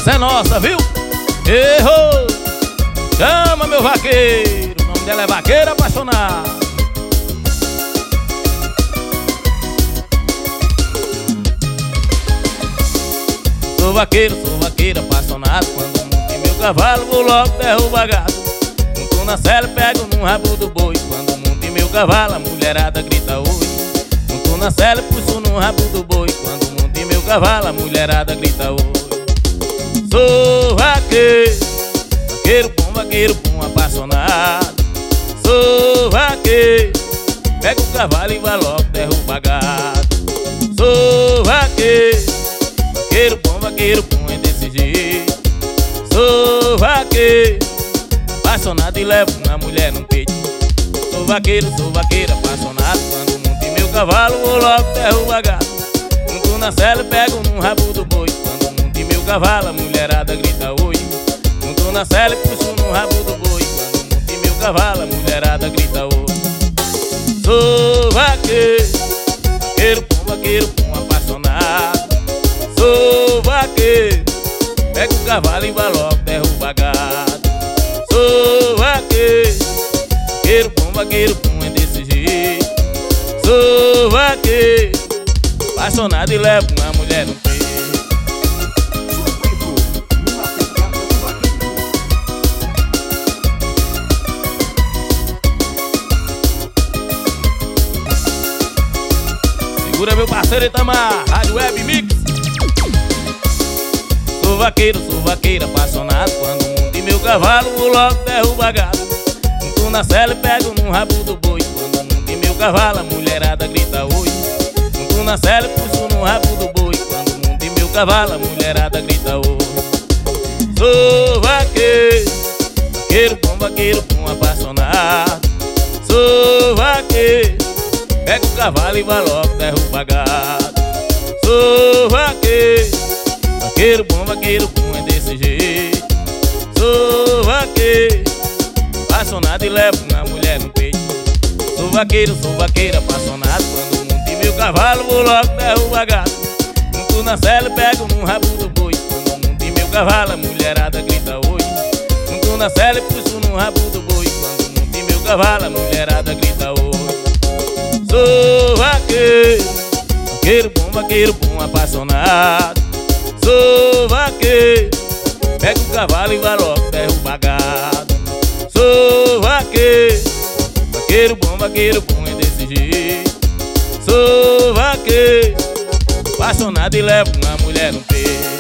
Essa é nossa, viu? Errou! Chama meu vaqueiro, o nome dela é Vaqueiro Apaixonado. Sou vaqueiro apaixonado. Quando monto em meu cavalo, vou logo derrubar gado. Monto na sela, pego no rabo do boi. Quando monto em meu cavalo, a mulherada grita oi. Monto na sela, puxo no rabo do boi. Quando monto em meu cavalo, a mulherada grita oi. Sou vaqueiro bom, apaixonado. Sou vaqueiro, pego o cavalo e vai logo derrubar gado. Sou vaqueiro bom é desse jeito. Sou vaqueiro, apaixonado e levo uma mulher no peito. Sou vaqueiro apaixonado. Quando monto em meu cavalo, vou logo derrubar gado. Monto na sela e pego no rabo do boi. Quando monto em meu cavalo, a mulherada grita oi. Monto na sela e puxo no rabo do boi. Quando monto em meu cavalo, a mulherada grita oi. Sou vaqueiro bom, apaixonado. Sou vaqueiro, pega o cavalo e vai logo derrubar gado. Sou vaqueiro bom é desse jeito. Sou vaqueiro, apaixonado e levo uma mulher no peito. Segura meu parceiro Itamar, Rádio Web Mix. Sou vaqueiro apaixonado. Quando monto em meu cavalo, vou logo derrubar gado. Monto na sela e pego no rabo do boi. Quando monto em meu cavalo, a mulherada grita oi. Monto na sela e puxo no rabo do boi. Quando monto em meu cavalo, a mulherada grita oi. Sou vaqueiro bom, apaixonado. Sou vaqueiro, pega o cavalo e vai logo derrubar gado. Sou vaqueiro bom é desse jeito. Sou vaqueiro, apaixonado e levo uma mulher no peito. Sou vaqueiro apaixonado. Quando monto em meu cavalo, vou logo derrubar gado. Monto na sela e pego no rabo do boi. Quando monto em meu cavalo, a mulherada grita oi. Monto na sela e puxo no rabo do boi. Quando monto em meu cavalo, a mulherada grita oi. Sou vaqueiro bom, apaixonado. Sou vaqueiro, pega o cavalo e vai logo derrubar gado. Sou vaqueiro bom é desse jeito. Sou vaqueiro, apaixonado e levo uma mulher no peito.